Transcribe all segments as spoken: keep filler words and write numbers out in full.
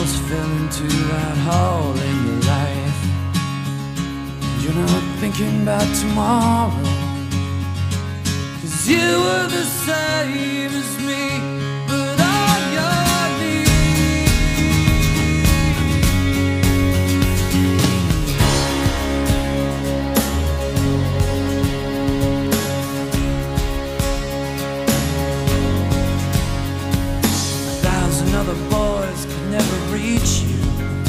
almost fell into that hole in your life. And you're not thinking about tomorrow, 'cause you were the same as me, but on your knees. A thousand other boys could never reach you.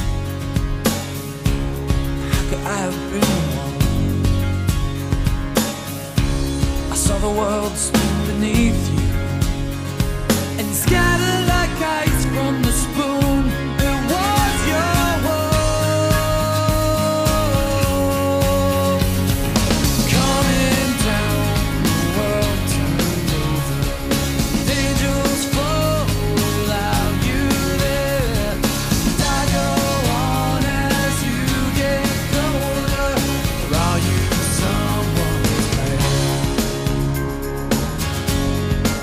How could I have been one? I saw the world spin beneath you and scatter like ice from the spoon. It was your world. Coming down, the world turned over. Angels fall without you there. And I go on as you get colder. Or are you someone's man?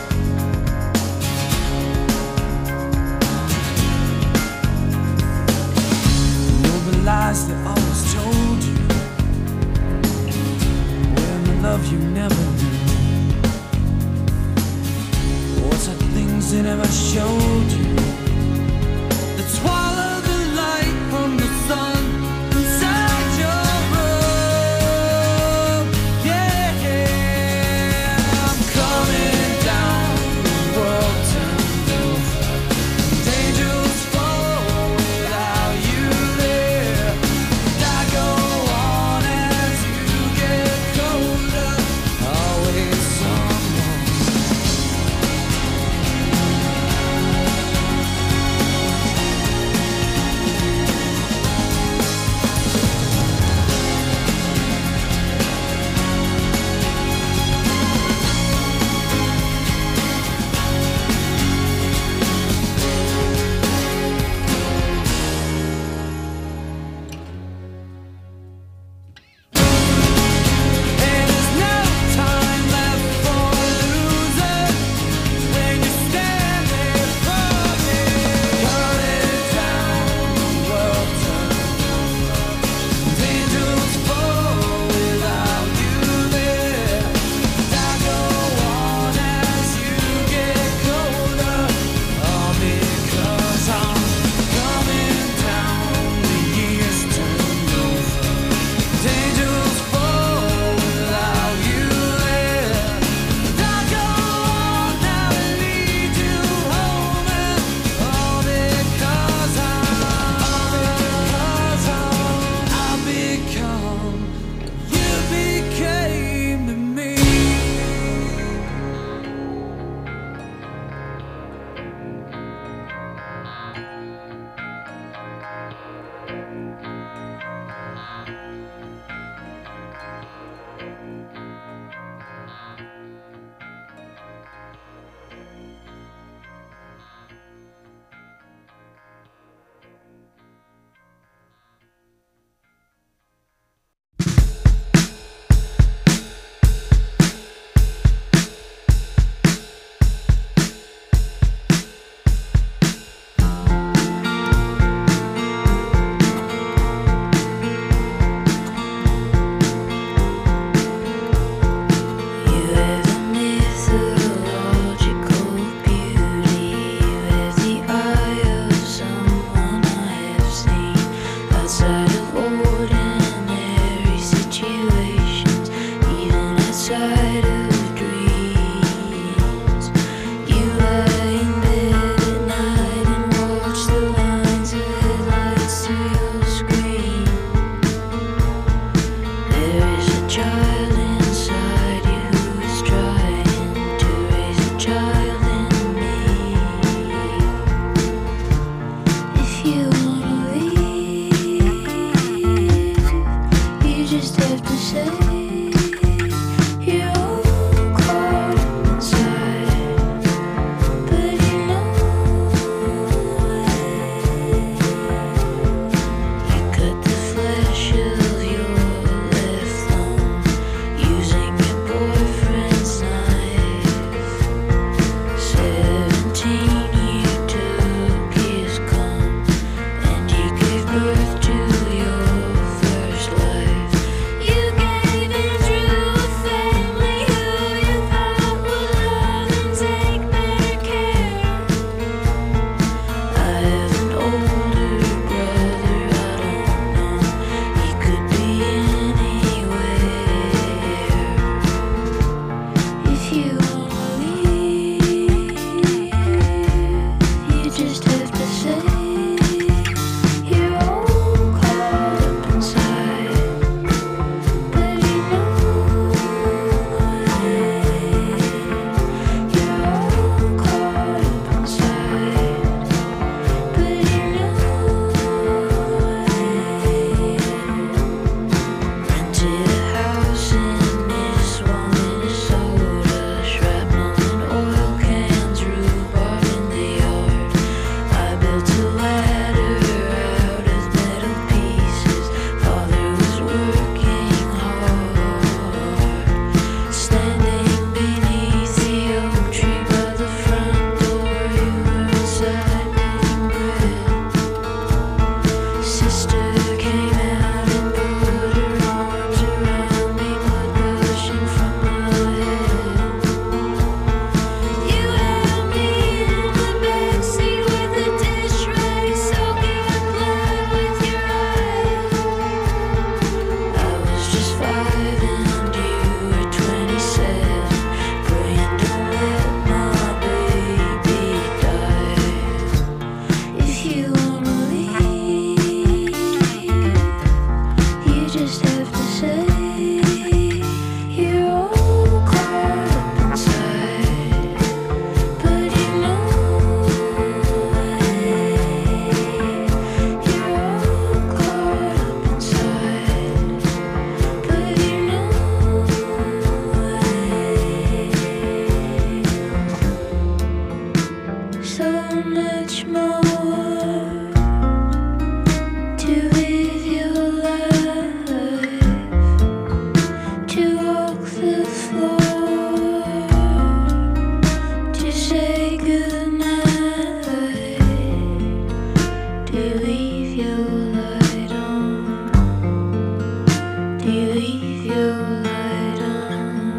Do you leave your light on? Do you leave your light on?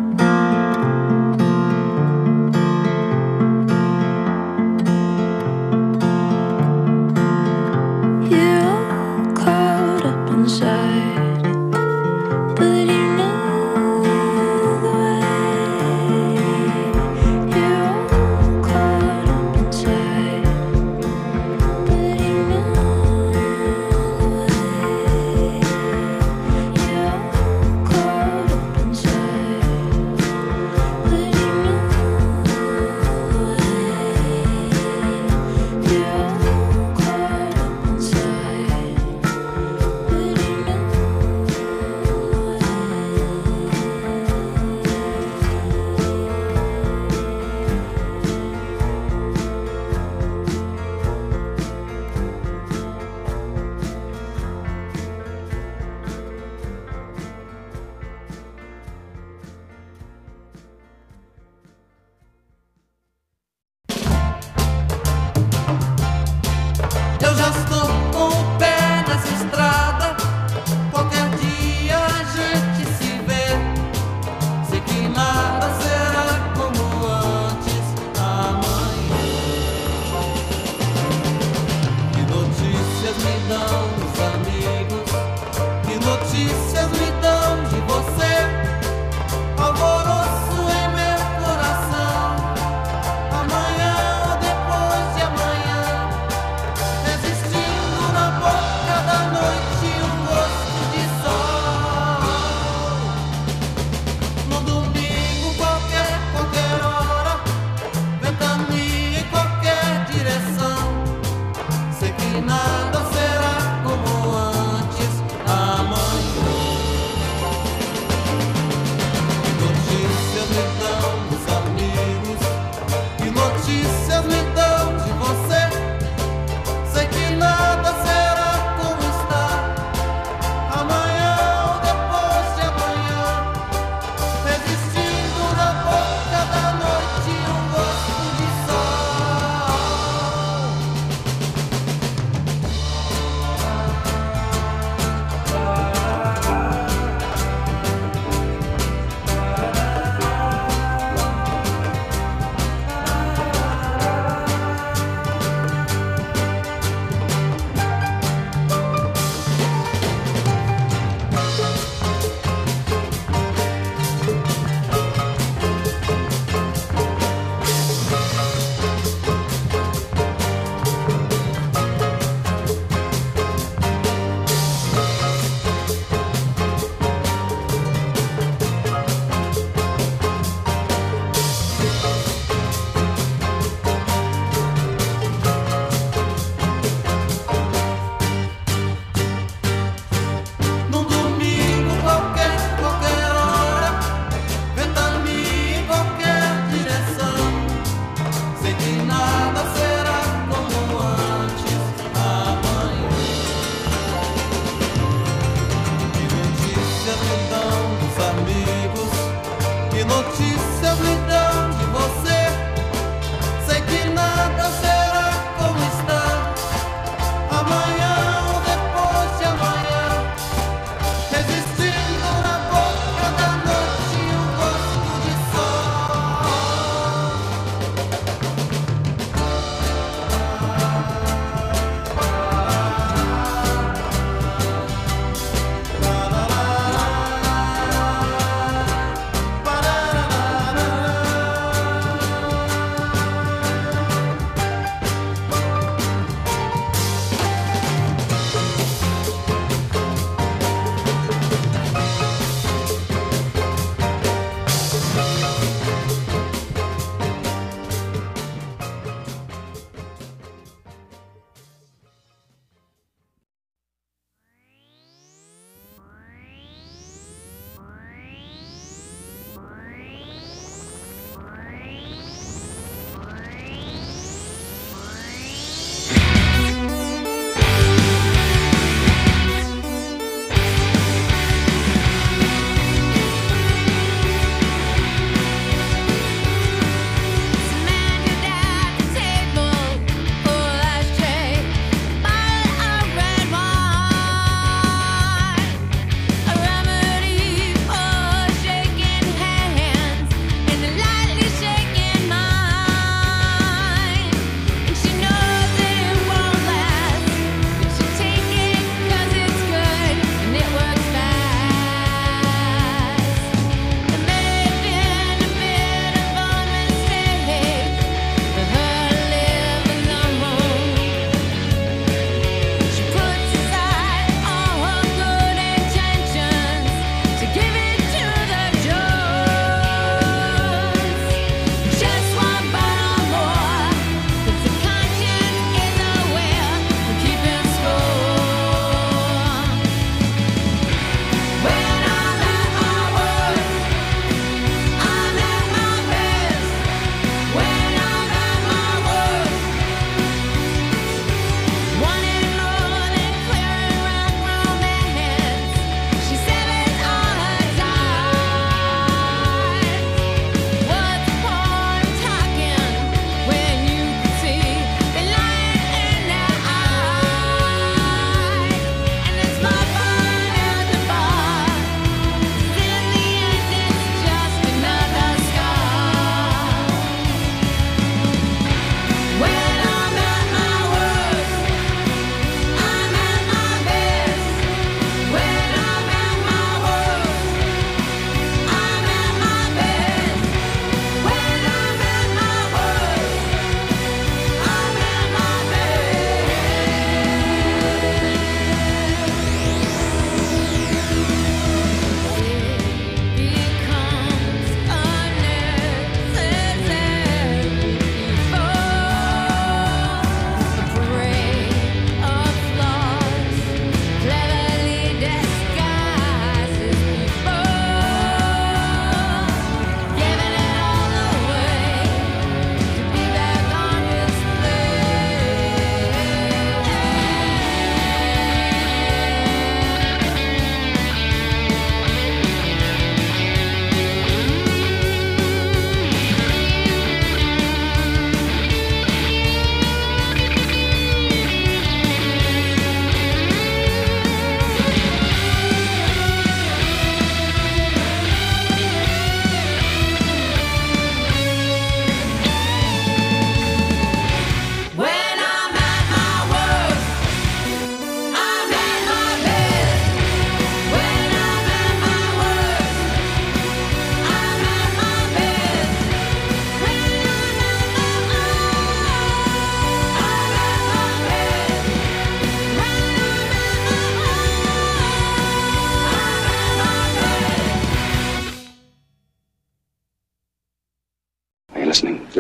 You're all caught up inside, but you know the way. You're all caught up inside, but you know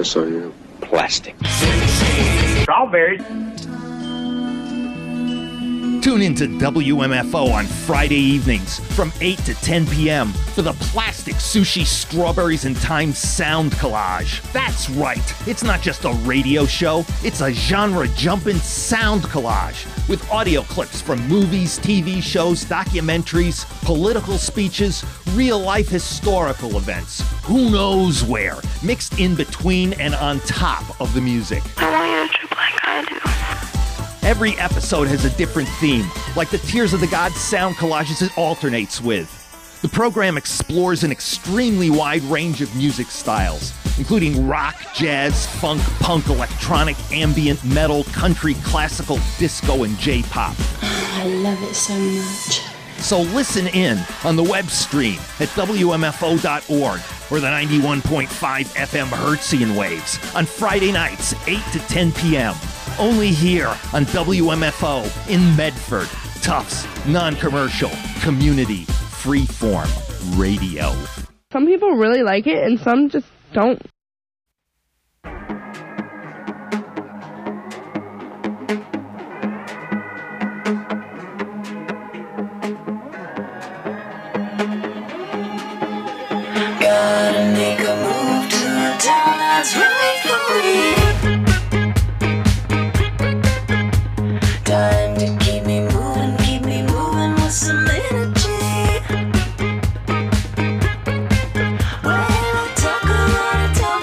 Yes, I am. Plastic. Strawberries. Tune in to W M F O on Friday evenings from eight to ten p.m. for the Plastic Sushi Strawberries and Time Sound Collage. That's right, it's not just a radio show, it's a genre-jumping sound collage with audio clips from movies, T V shows, documentaries, political speeches, real-life historical events, who knows where, mixed in between and on top of the music. I want you to trip like I do. Every episode has a different theme, like the Tears of the Gods sound collages it alternates with. The program explores an extremely wide range of music styles, including rock, jazz, funk, punk, electronic, ambient, metal, country, classical, disco, and J-pop. I love it so much. So listen in on the web stream at W M F O dot org or the ninety-one point five F M Hertzian waves on Friday nights, eight to ten p.m. Only here on W M F O in Medford. Tufts, non-commercial, community, freeform radio. Some people really like it and some just don't. Gotta make a move to a town that's right for me. Time to keep me moving, keep me moving with some energy. When I talk, I wanna tell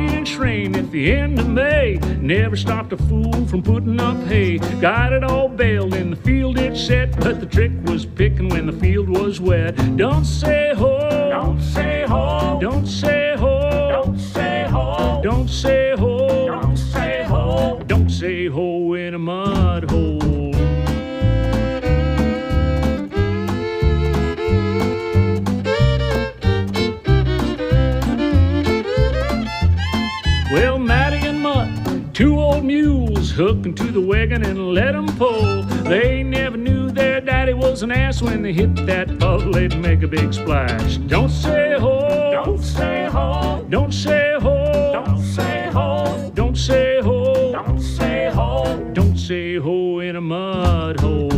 three-inch rain at the end of May never stopped a fool from putting up hay. Got it all baled in the field it set, but the trick was picking when the field was wet. Don't say ho, don't say ho, don't say ho, don't say ho, don't say ho, don't say ho, don't say ho in a mud hole. Well, Matty and Mutt, two old mules, hooked into the wagon and let 'em pull. They never knew their daddy was an ass when they hit that puddle. They'd make a big splash. Don't say ho, don't say ho, don't say ho, don't say ho, don't say ho, don't say ho, don't say ho in a mud hole.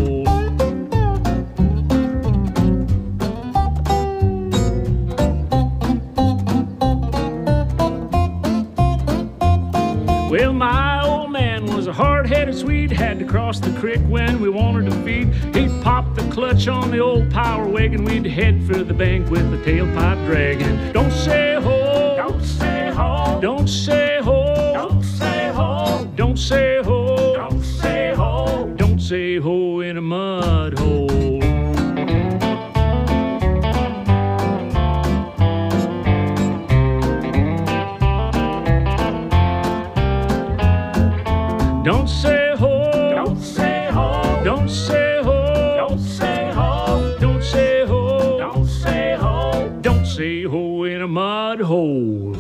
Well, my old man was a hard-headed Swede, had to cross the creek when we wanted to feed. He'd pop the clutch on the old power wagon, we'd head for the bank with the tailpipe dragging. Don't say ho, don't say ho, don't say ho, don't say ho, don't say ho, don't say ho, don't say ho in a mud hole. Don't say ho, don't say ho, don't say ho, don't say ho, don't say ho, don't say ho, don't say ho in a mud hole.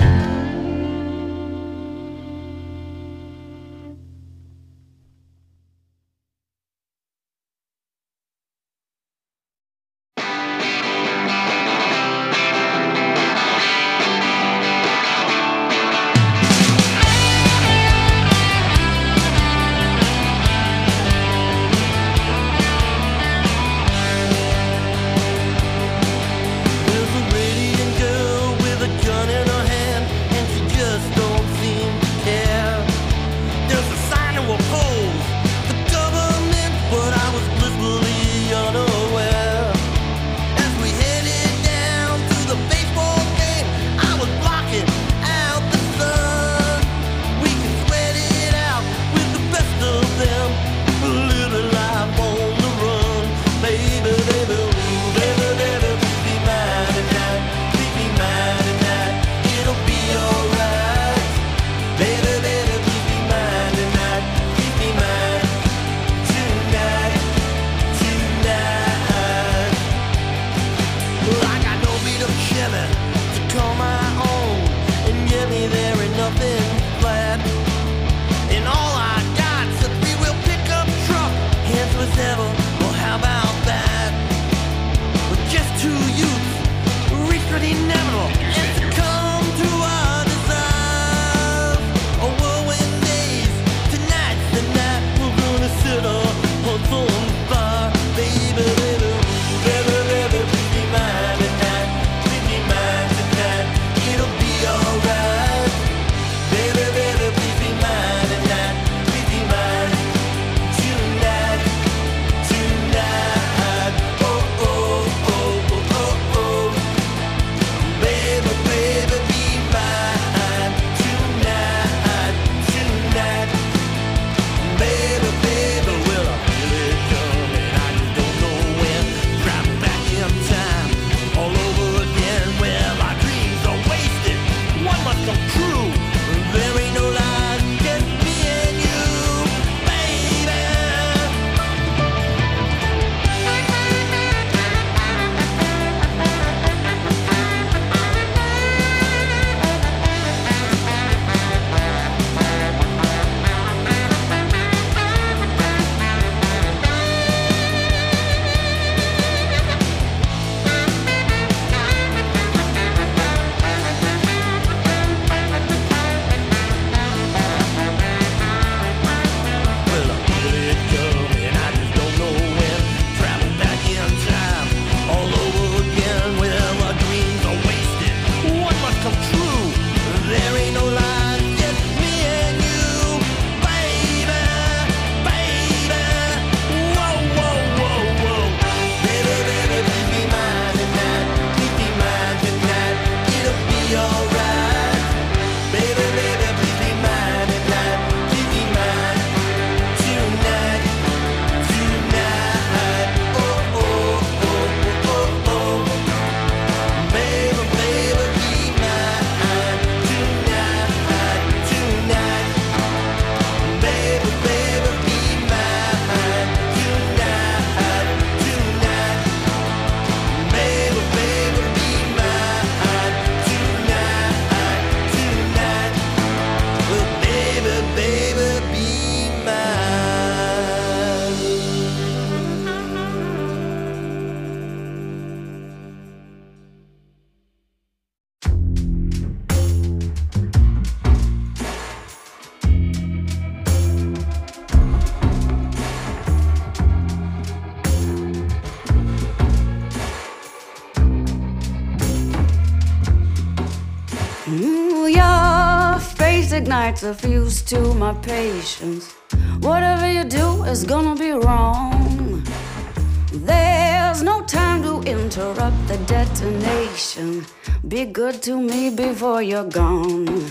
ignites a fuse to my patience. Whatever you do is gonna be wrong. There's no time to interrupt the detonation. Be good to me before you're gone.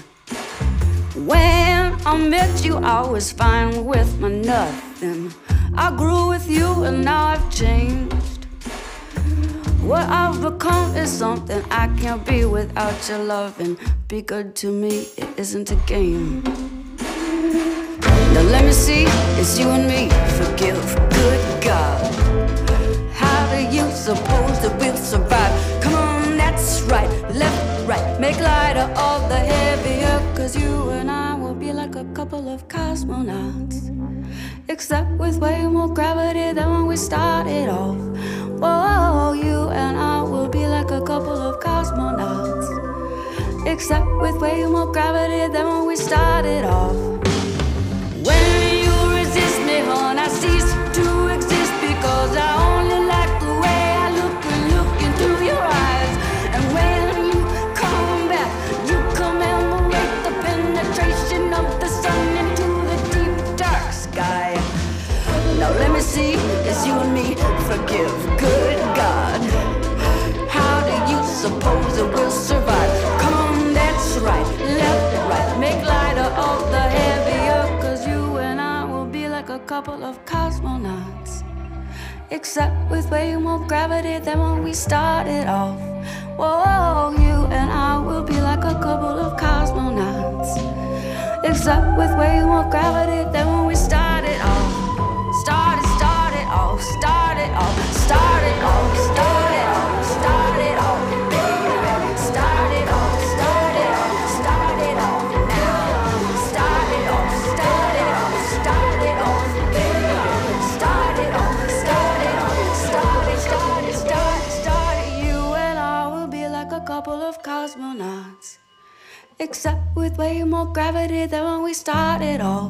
When I met you, I was fine with my nothing. I grew with you and now I've changed. What I've become is something I can't be without your loving. Be good to me, it isn't a game. Now let me see, it's you and me. Forgive, good God. How do you suppose that we'll survive? Come on, that's right, left, right. Make lighter all the heavier, cause you and I will be like a couple of cosmonauts. Except with way more gravity than when we started off. Whoa, you and I will be like a couple of cosmonauts. Except with way more gravity than when we started off. When you resist me, hon, I cease to exist because I only like the way I look and looking through your eyes. And when you come back, you commemorate the penetration of the sun into the deep dark sky. Now let me see, it's you and me. Forgive, good God. How do you suppose it will survive? Come on, that's right, left, right. Make lighter all the heavier, cause you and I will be like a couple of cosmonauts. Except with way more gravity than when we started off. Whoa, you and I will be like a couple of cosmonauts. Except with way more gravity than when we started off. Started, started off, started off, started off, started off, started off, baby. Started off, started off, started off now. Started off, started off, started off, baby. Started off, started off, started, started, started, started. You and I will be like a couple of cosmonauts. Except with way more gravity than when we started off.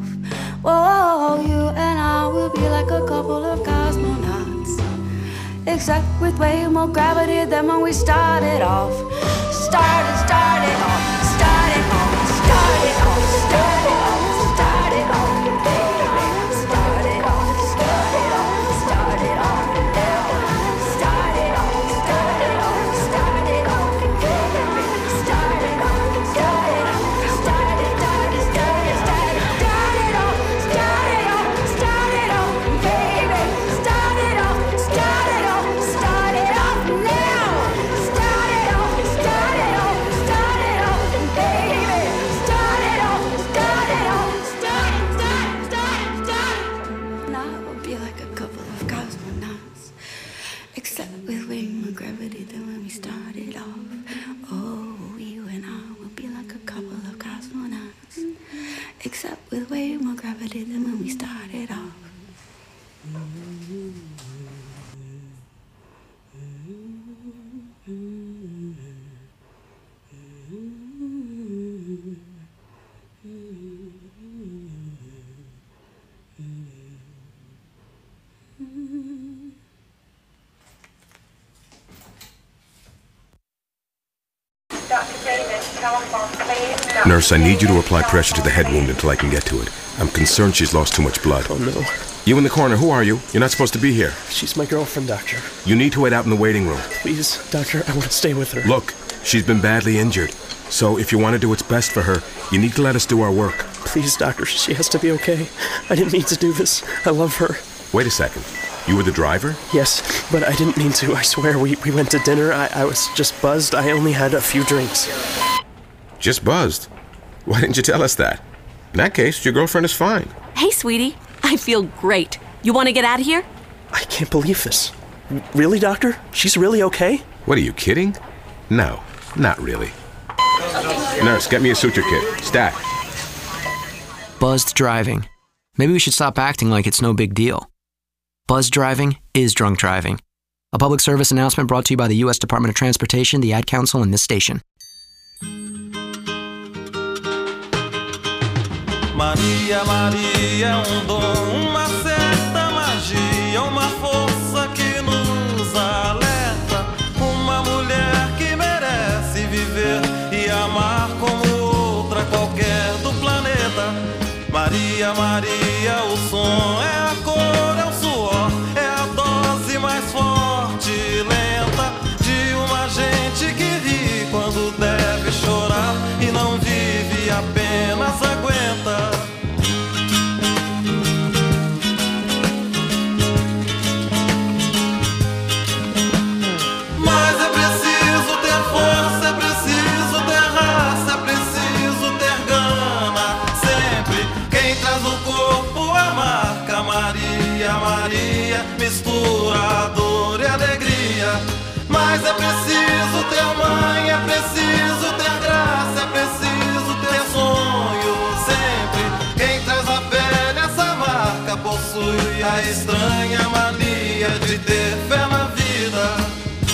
Whoa, you and I will be like a couple of cosmonauts. Except with way more gravity than when we started off. Started, started off, started off, started off, started off, started off, baby. Started off, started off, started off now. Started off, started off, started off, baby. Started off, started off, started, started, started, started, started off, started off, started off, baby. Started off, started off, started off now. Started off, started off, started off, baby. Started off, started off, started, started, started, started. Now we'll be like a couple of cosmonauts. Except with way more gravity than when we started off. Oh, you and I will be like a couple of cosmonauts. Except with way more gravity than when we started off. Nurse, I need you to apply pressure to the head wound until I can get to it. I'm concerned she's lost too much blood. Oh, no. You in the corner, who are you? You're not supposed to be here. She's my girlfriend, Doctor. You need to wait out in the waiting room. Please, Doctor, I want to stay with her. Look, she's been badly injured. So if you want to do what's best for her, you need to let us do our work. Please, Doctor, she has to be okay. I didn't mean to do this. I love her. Wait a second. You were the driver? Yes, but I didn't mean to. I swear, we, we went to dinner. I, I was just buzzed. I only had a few drinks. Just buzzed? Why didn't you tell us that? In that case, your girlfriend is fine. Hey, sweetie. I feel great. You want to get out of here? I can't believe this. Really, Doctor? She's really okay? What, are you kidding? No, not really. Nurse, get me a suture kit. Stat. Buzzed driving. Maybe we should stop acting like it's no big deal. Buzzed driving is drunk driving. A public service announcement brought to you by the U S Department of Transportation, the Ad Council, and this station. Maria, Maria, um dom, uma certa magia, uma força que nos alerta. Uma mulher que merece viver e amar como outra qualquer do planeta. Maria, Maria, o som é a cor, é o suor, é a dose mais forte e lenta de uma gente que ri quando deve chorar e não vive, apenas aguenta. Mas é preciso ter força, é preciso ter raça, é preciso ter gana. Sempre quem traz no corpo a marca Maria, Maria, mistura a dor e a alegria. Mas é preciso ter mãe, é preciso ter graça, é preciso ter sonho. Sempre quem traz na pele essa marca possui a estranha mania de ter fé na vida.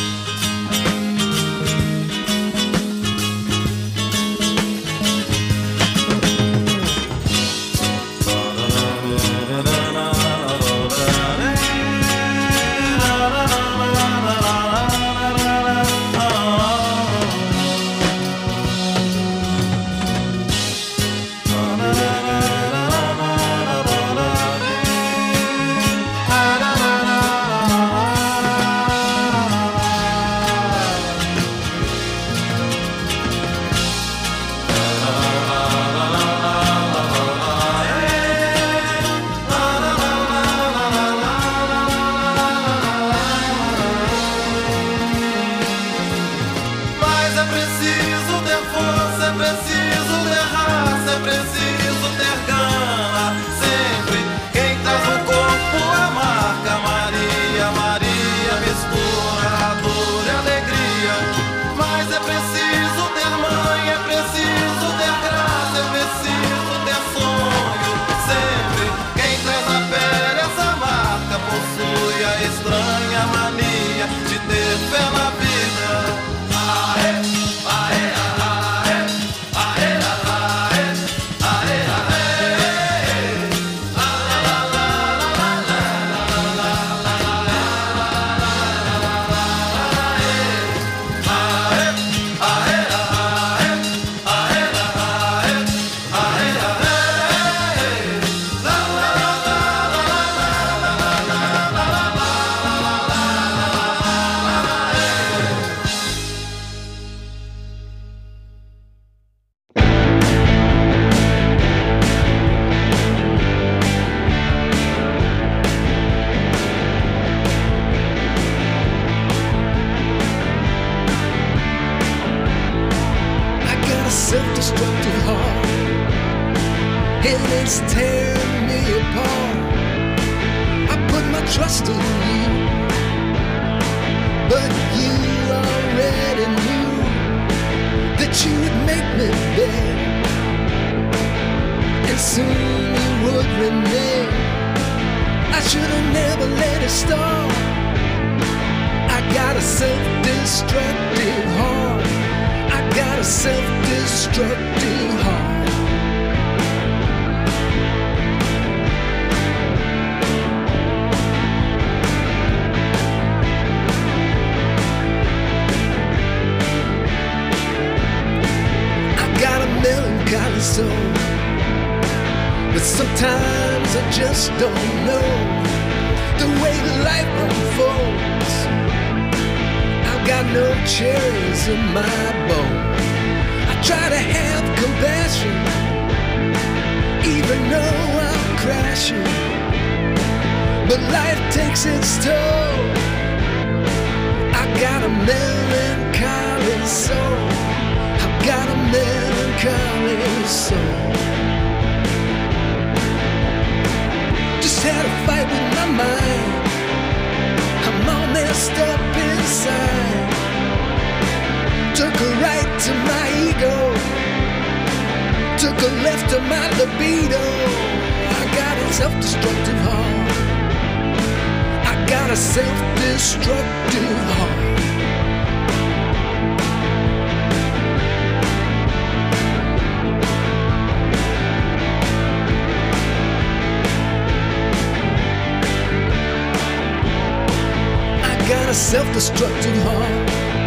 Self-destructive heart,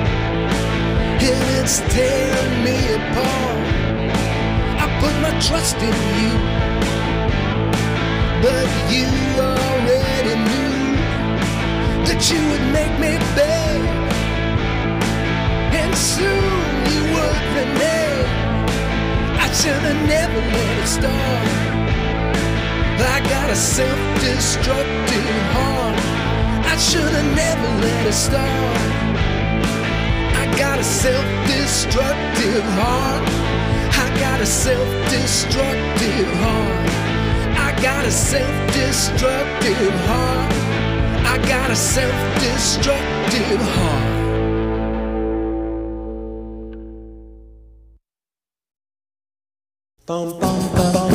and it's tearing me apart. I put my trust in you. but you already knew that you would make me beg, and soon you would renege. I should have never let it start. I got a self-destructive heart. I should have never let it start. I got a self-destructive heart. I got a self-destructive heart. I got a self-destructive heart. I got a self-destructive heart. Bum, bum, bum, bum.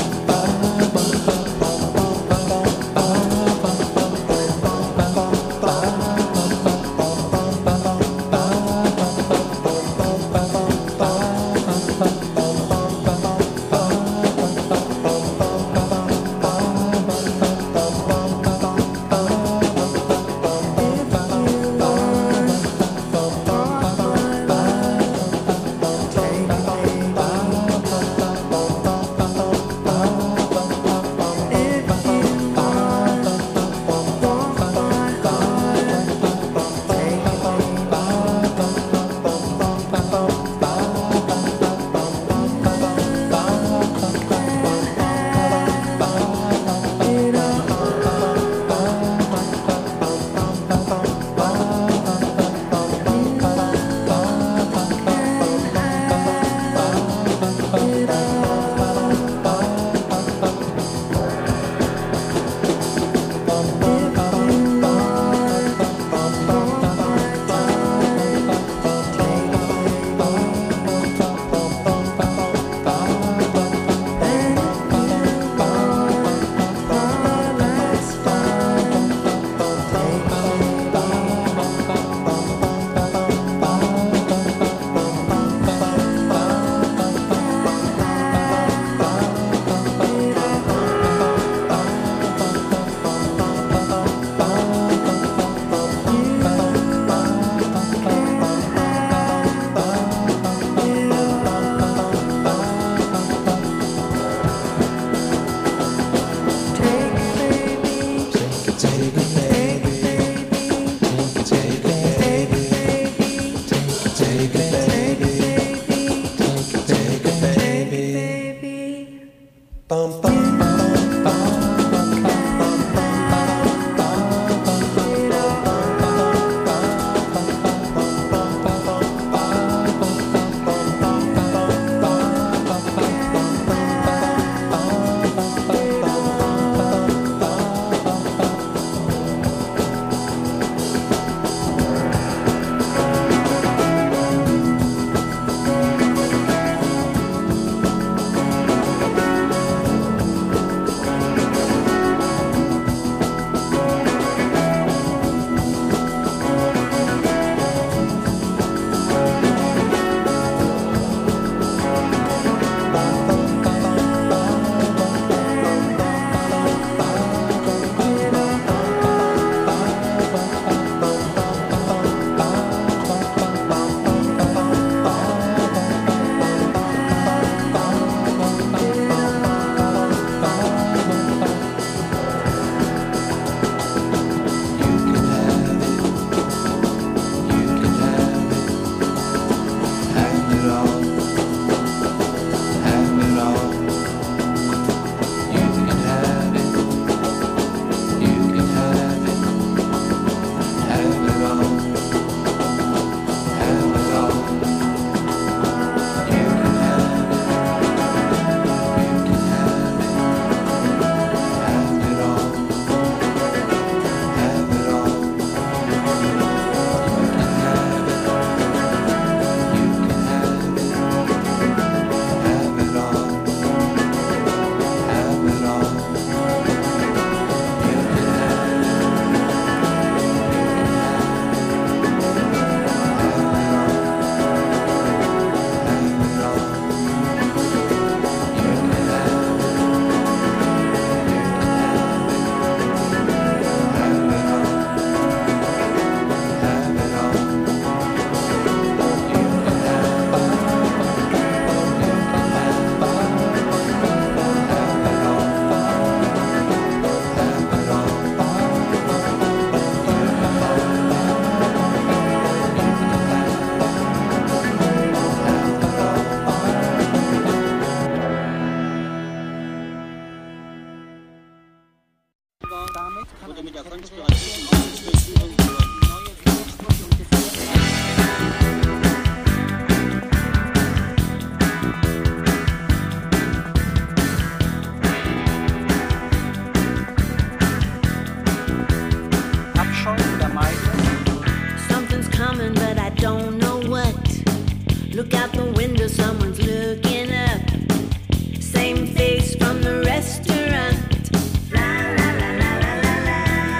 Something's coming, but I don't know what. Look out the window, someone's looking up. Same face from the restaurant. La la la la la la la.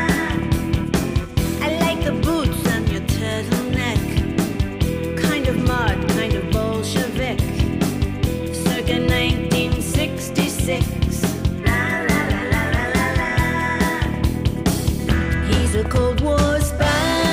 I like the boots on your turtleneck. Kind of mod, kind of Bolshevik. Circa nineteen sixty-six. La la la la la la la. He's a Cold War spy.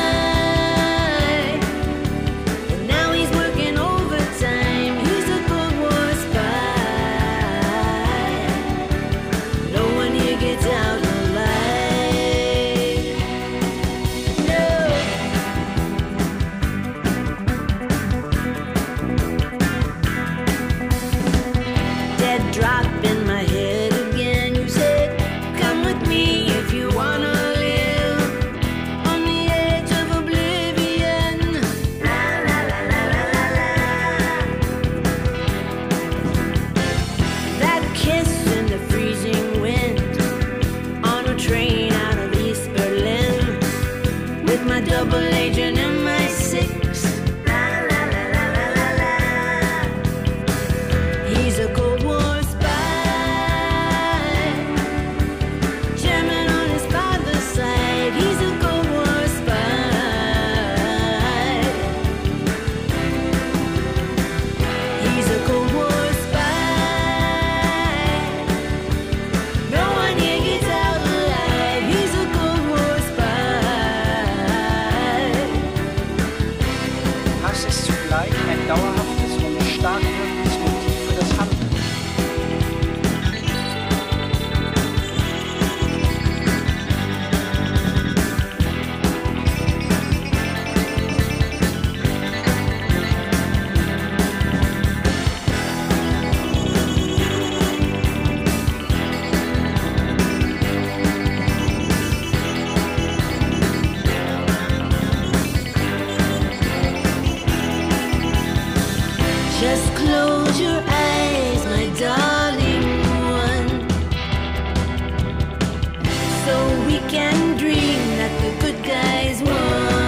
Double agent in my six. La la la la la la la. He's a Cold War spy. German on his father's side. He's a Cold War spy. He's a Cold War spy. No one here gets out alive. He's a Cold War spy. Hass ist zugleich ein dauerhaftes und stark wirkendes Motiv für das Handeln. Just close your eyes, my darling one, so we can dream that the good guys won.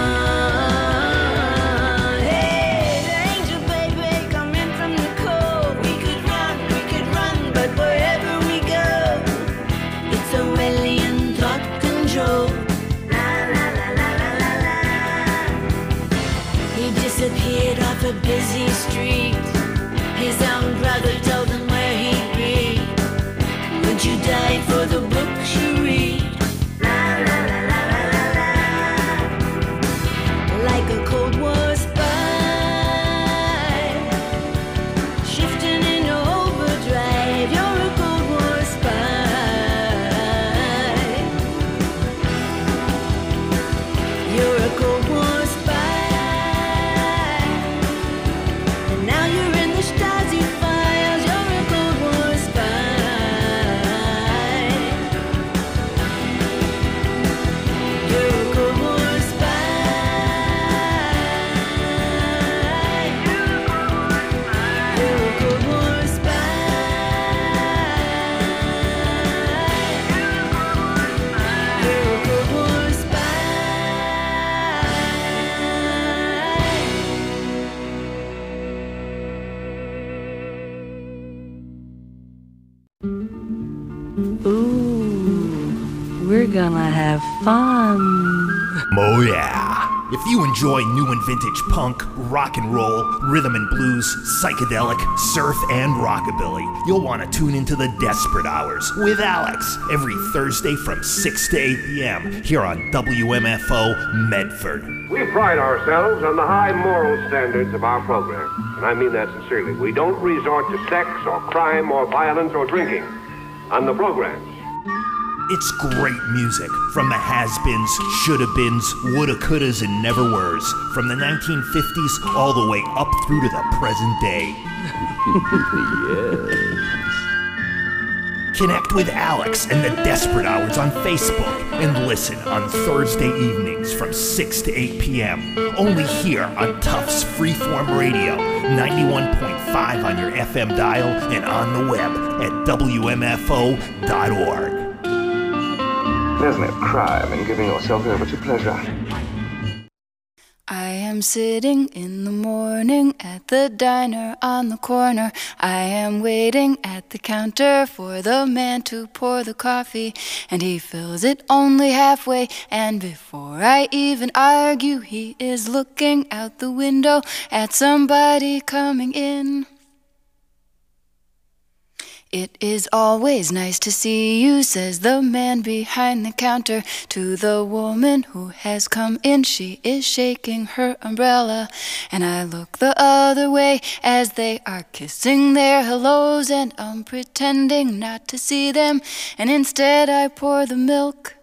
Hey, the angel baby, come in from the cold. We could run, we could run, but wherever we go, it's Orwellian thought control. La la la la la la la. He disappeared off a busy street. His own brother told him where he'd be. Would you die for the books you read? La la la la la la la. Like a Cold War spy, shifting into overdrive. You're a Cold War spy. You're a Cold War spy. And now you're in the Stasi files. You're a Cold War spy. You're a Cold War spy. You're a Cold War spy. You're a Cold War spy. Ooh, we're gonna have fun. Oh yeah. If you enjoy new and vintage punk, rock and roll, rhythm and blues, psychedelic, surf, and rockabilly, you'll want to tune into the Desperate Hours with Alex every Thursday from six to eight p.m. here on W M F O Medford. We pride ourselves on the high moral standards of our program, and I mean that sincerely. We don't resort to sex or crime or violence or drinking on the programs. It's great music from the has-beens, shoulda-beens, woulda-couldas, and never-weres, from the nineteen fifties all the way up through to the present day. Yes. Connect with Alex and the Desperate Hours on Facebook and listen on Thursday evenings from six to eight p.m. Only here on Tufts Freeform Radio, ninety-one point five on your F M dial and on the web at W M F O dot org. There's no crime in giving yourself over to pleasure. I am sitting in the morning at the diner on the corner. I am waiting at the counter for the man to pour the coffee, and he fills it only halfway, and before I even argue, he is looking out the window at somebody coming in. It is always nice to see you, says the man behind the counter to the woman who has come in. She is shaking her umbrella, and I look the other way as they are kissing their hellos, and I'm pretending not to see them, and instead I pour the milk.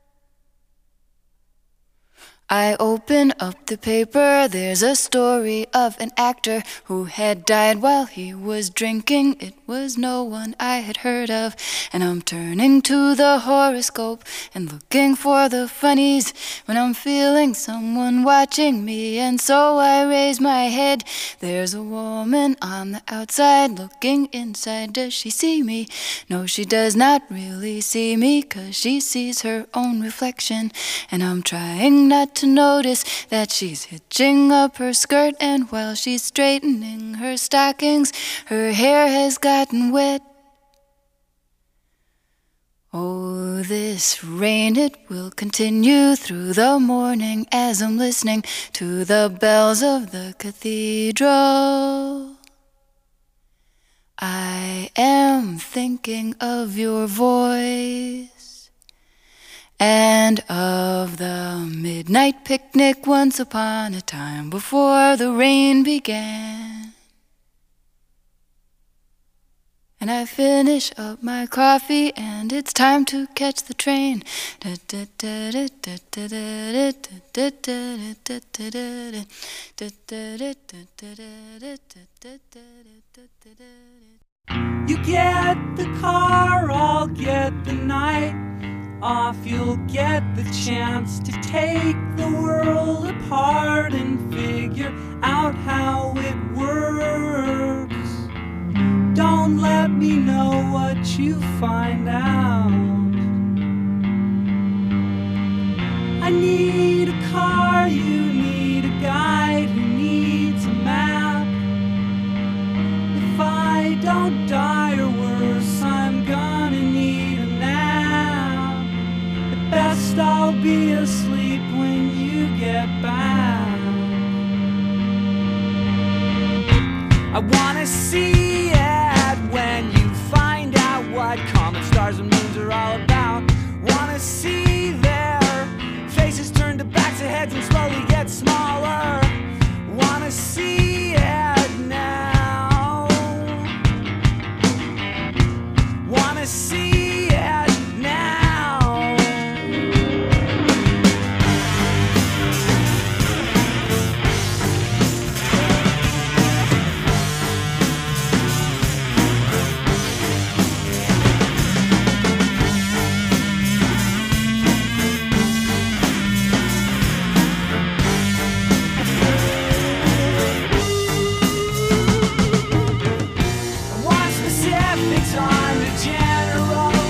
I open up the paper, there's a story of an actor who had died while he was drinking. It was no one I had heard of, and I'm turning to the horoscope and looking for the funnies when I'm feeling someone watching me, and so I raise my head. There's a woman on the outside looking inside. Does she see me? No, she does not really see me, 'cause she sees her own reflection, and I'm trying not to to notice that she's hitching up her skirt, and while she's straightening her stockings, her hair has gotten wet. Oh, this rain, it will continue through the morning as I'm listening to the bells of the cathedral. I am thinking of your voice and of the midnight picnic once upon a time before the rain began. And I finish up my coffee and it's time to catch the train. You get the car, I'll get the night off. You'll get the chance to take the world apart and figure out how it works. Don't let me know what you find out. I need a car, you need a guide who needs a map. If I don't die or worse, I'm gonna need a nap. At best I'll be asleep when you get back. I wanna see it when you find out what comet stars and moons are all about. Wanna see their faces turn to backs of heads and slowly get smaller. Wanna see it now. Wanna see it now. On the general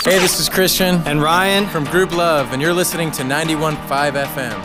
Hey, this is Christian and Ryan from Group Love, and you're listening to ninety-one point five F M.